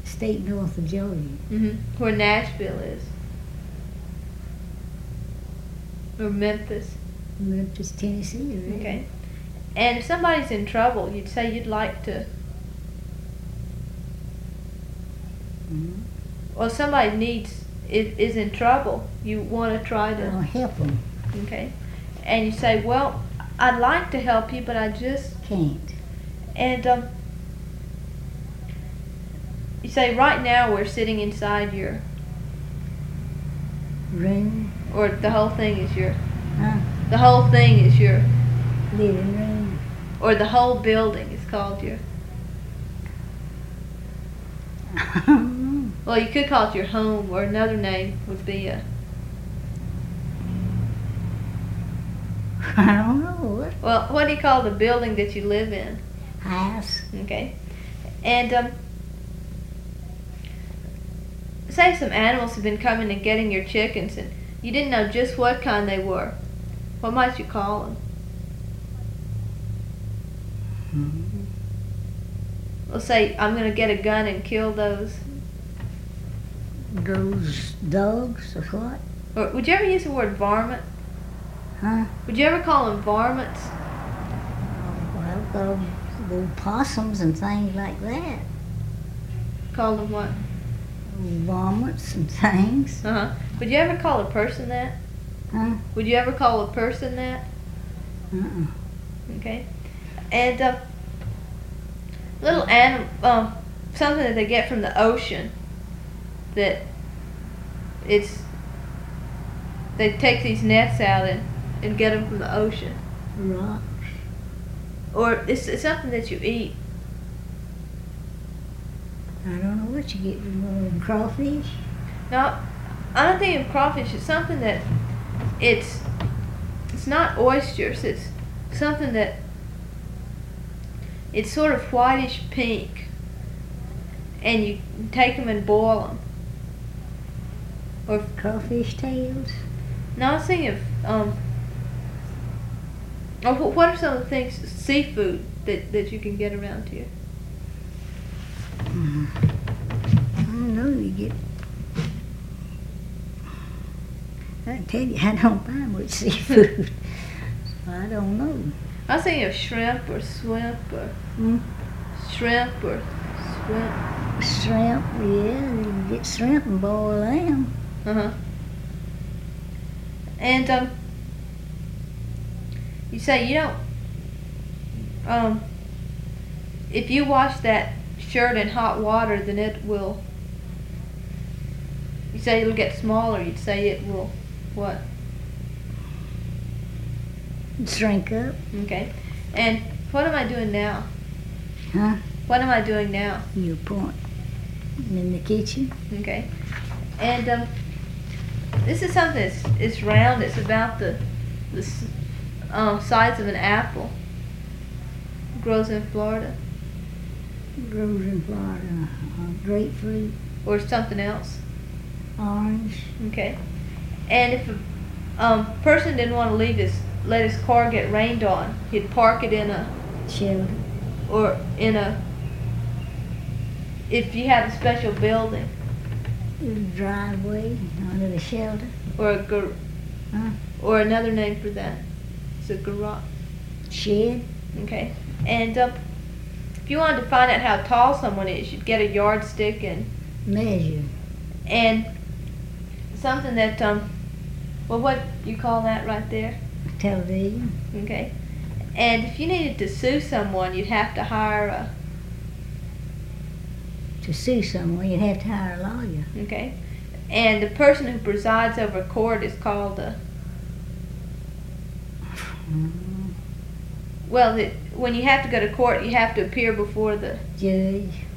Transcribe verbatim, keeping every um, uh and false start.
state north of Georgia. Mm-hmm. Where Nashville is. Or Memphis. Memphis, Tennessee, right? Okay. And if somebody's in trouble, you'd say you'd like to... Mm-hmm. Well, somebody needs... Is, is in trouble. You want to try to... I'll help them. Okay. And you say, well, I'd like to help you, but I just... Can't. And, um... you say, right now we're sitting inside your... Room. Or the whole thing is your... Huh? The whole thing is your... Living room. Or the whole building is called your... I don't know. Well, you could call it your home, or another name would be a... I don't know. What? Well, what do you call the building that you live in? House. Okay. And, um... say some animals have been coming and getting your chickens, and you didn't know just what kind they were. What might you call them? Mm-hmm. Let's say, I'm going to get a gun and kill those. Those dogs or what? Or would you ever use the word varmint? Huh? Would you ever call them varmints? Well, the, the possums and things like that. Call them what? Vomits and things. Uh-huh. Would you ever call a person that? Huh? Would you ever call a person that? Uh-uh. Okay. And, uh, little animal, um, something that they get from the ocean, that it's, they take these nets out and, and get them from the ocean. Rocks. Or it's, it's something that you eat. I don't know what you get from uh, crawfish. No, I don't think of crawfish. It's something that, it's, it's not oysters. It's something that, it's sort of whitish pink, and you take them and boil them. Or Crawfish tails. no, I was thinking of um. Oh, wh- what are some of the things seafood that that you can get around here? Mm. I don't know. You get. I can tell you, I don't buy much seafood. So I don't know. I was thinking of shrimp or swimp or Hmm? shrimp or swimp. Shrimp, yeah, you can get shrimp and boil them. Uh huh. And um, you say you don't. Um, if you wash that shirt in hot water, then it will. You say it'll get smaller. You'd say it will, what? Shrink up. Okay. And what am I doing now? Huh? What am I doing now? You point in the kitchen. Okay. And um, this is something that's it's round. It's about the the s- um, size of an apple. It grows in Florida, Grows in Florida. Uh, grapefruit, or something else. orange. Okay. And if a um, person didn't want to leave his let his car get rained on, he'd park it in a Shelter. or in a if you had a special building Driveway under the shelter. or a gar- Huh? or another name for that. It's a garage. Shed. Okay. And um, if you wanted to find out how tall someone is, you'd get a yardstick and Measure. and something that um, well, what you call that right there? Television. Okay. And if you needed to sue someone, you'd have to hire a To sue someone, you'd have to hire a lawyer. okay. And the person who presides over court is called a Mm, well. The, when you have to go to court, you have to appear before the Judge.